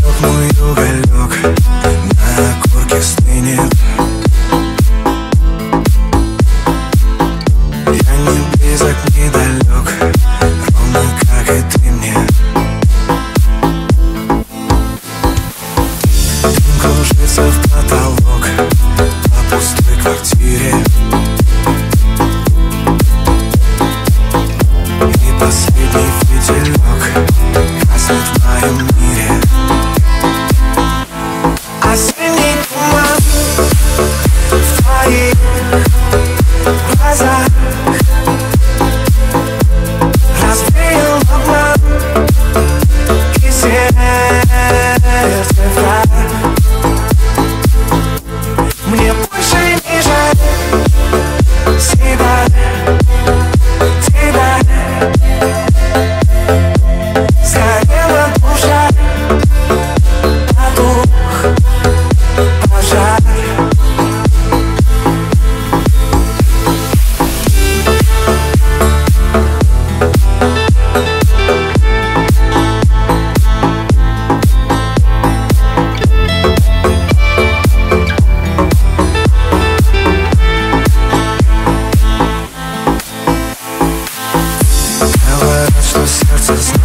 мой уголек на корке стынет. Я не близок, не далек, ровно как и ты мне. Дым кружится в потолок по пустой квартире. И последний фитилек гаснет в моем мире. Осенний туман в твоих глазах развеял обман и сердце враг. Мне больше не жаль себя, тебя. Сгорела душа, потух пожар. Говорят, что сердце знает.